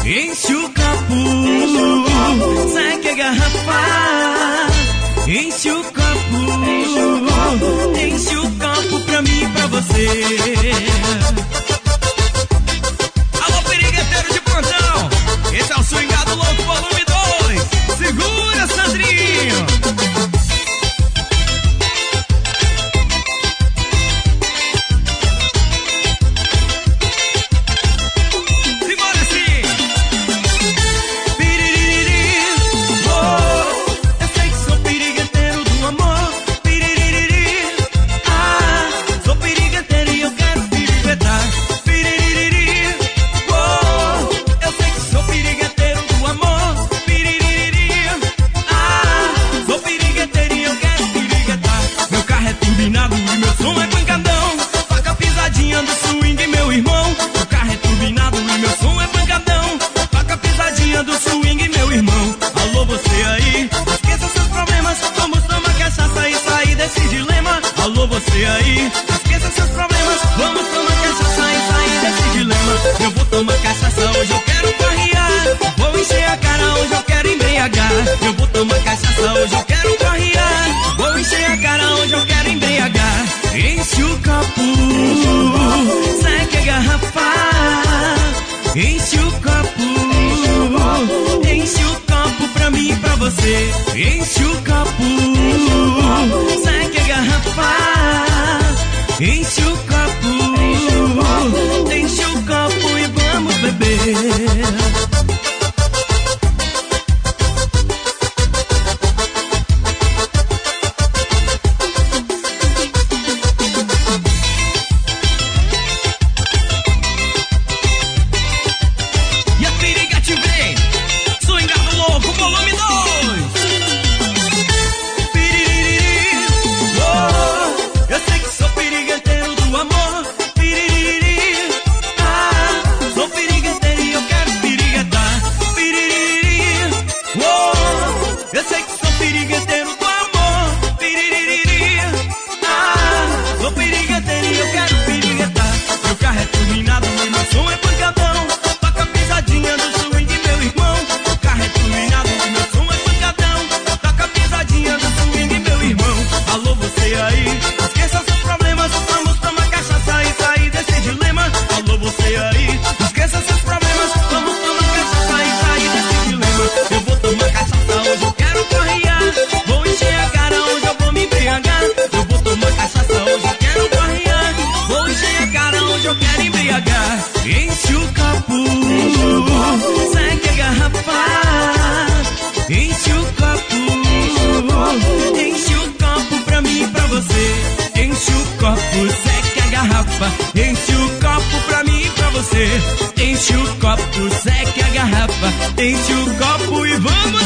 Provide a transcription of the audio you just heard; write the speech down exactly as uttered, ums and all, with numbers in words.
enche o copo, segue a garrafa, enche o copo, enche o copo pra mim e pra você. Alô, perigueteiro de plantão, esse é o Swingado Louco volume dois, segura, Sandrinho. Você aí, esqueça seus problemas, vamos tomar cachaça e sair desse dilema. Eu vou tomar cachaça, hoje eu quero farrear, vou encher a cara, hoje eu quero embriagar. Eu vou tomar cachaça, hoje eu quero farrear, vou encher a cara, hoje eu quero embriagar. Enche o copo, segue a garrafa, enche o copo, enche o copo pra mim e pra você. Enche o copo, segue a garrafa, enche o copo, enche o copo e vamos beber. Enche o copo pra mim e pra você. Enche o copo, seque a garrafa, enche o copo e vamos